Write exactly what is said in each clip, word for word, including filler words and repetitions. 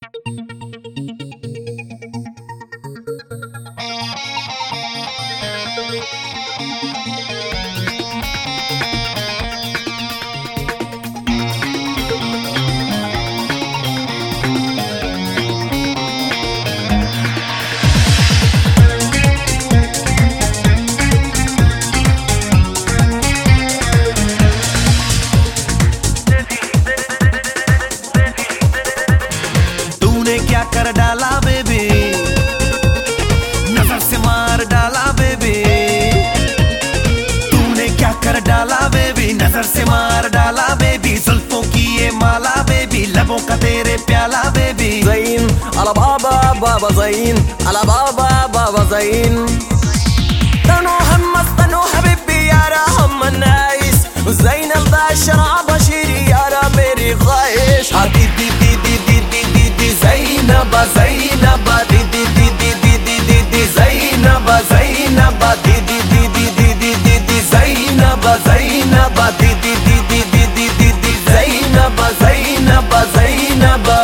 कर डाला बेबी, नजर से मार डाला बेबी। तूने क्या कर डाला बेबी, नजर से मार डाला बेबी। जुल्फों की ये माला बेबी, लबों का तेरे प्याला बेबी। زين على بابا بابا زين على بابا بابا زين تنو همس تنو حبيبي يارا هم النايس زين البشرة بشيري يارا मेरी ख्वाहिश दी दी दी दी दी दी दी दी ज़ैनबा ज़ैनबा दी दी दी दी दी दी दी दी ज़ैनबा ज़ैनबा दी दी दी दी दी दी दी दी ज़ैनबा ज़ैनबा दी दी दी दी दी दी दी दी ज़ैनबा ज़ैनबा ज़ैनबा।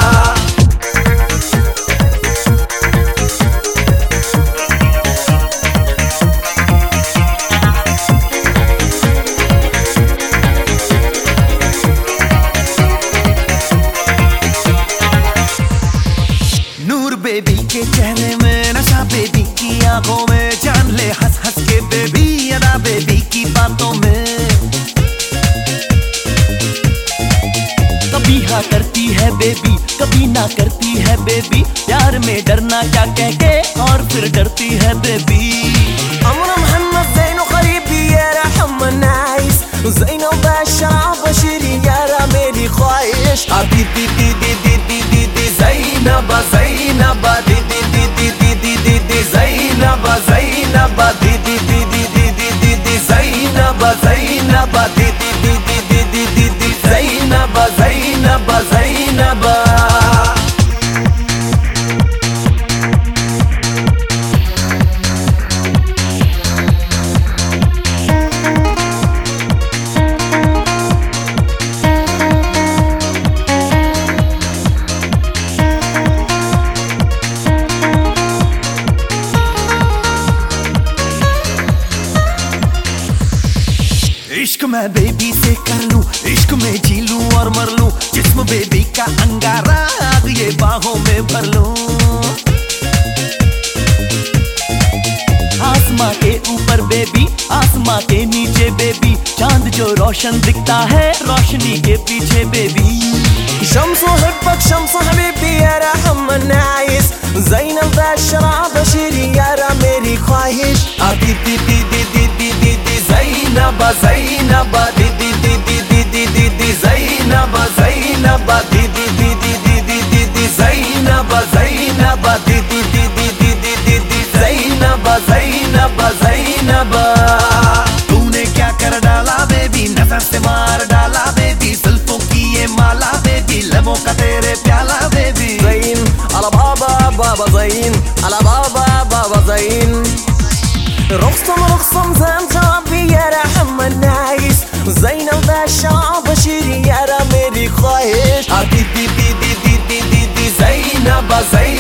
बेबी के चेहरे में नशा, बेबी की आंखों में जान ले हंस हंस के बेबी अदा बेबी की बातों में। कभी हाँ करती है बेबी, कभी ना करती है बेबी। प्यार में डरना क्या कह के और फिर डरती है बेबी। अमर मोहम्मद ज़ैनो क़रीबी यारा हम नाइस ज़ैनो बशरा बशीरी यारा मेरी ख्वाहिश दी दी दी दी दी दी दी दी ज़ैनबा ज़ैनबा दी दी दी दी दी दी दी दी ज़ैनबा ज़ैनबा दी दी दी दी दी दी दी दी ज़ैनबा ज़ैनबा दी दी दी दी दी दी दी दी ज़ैनबा ज़ैनबा ज़ैनबा। इश्क मैं बेबी से कर लूं, इश्क में जी लूं और मर लूं। जिस्म बेबी का अंगारा आग ये बाहों में भर लूं। आसमां के ऊपर बेबी, आसमां के नीचे बेबी। चांद जो रोशन दिखता है रोशनी के पीछे बेबी। शम्स हब्बक शम्स हबीबी यारा हम नाइस ज़ैन बशरा बशीरी यारा मेरी ख्वाहिश दी दी दी दी दी दी दी दी ज़ैनबा ज़ैनबा दी दी दी दी दी दी दी दी ज़ैनबा ज़ैनबा दी दी दी दी दी दी दी दी ज़ैनबा ज़ैनबा दी दी दी दी दी दी दी दी ज़ैनबा ज़ैनबा ज़ैनबा। तूने क्या कर डाला बेबी, नजर से मार डाला बेबी। जुल्फों की ये माला बेबी, लबों का तेरे प्याला बेबी। زين على بابا بابا زين على بابا بابا زين رقصم رقصم زين جوابي يا رحم النايس زين البشرة بشيري يا मेरी ख्वाहिश दी दी दी दी दी दी दी ज़ैनबा ज़ैनबा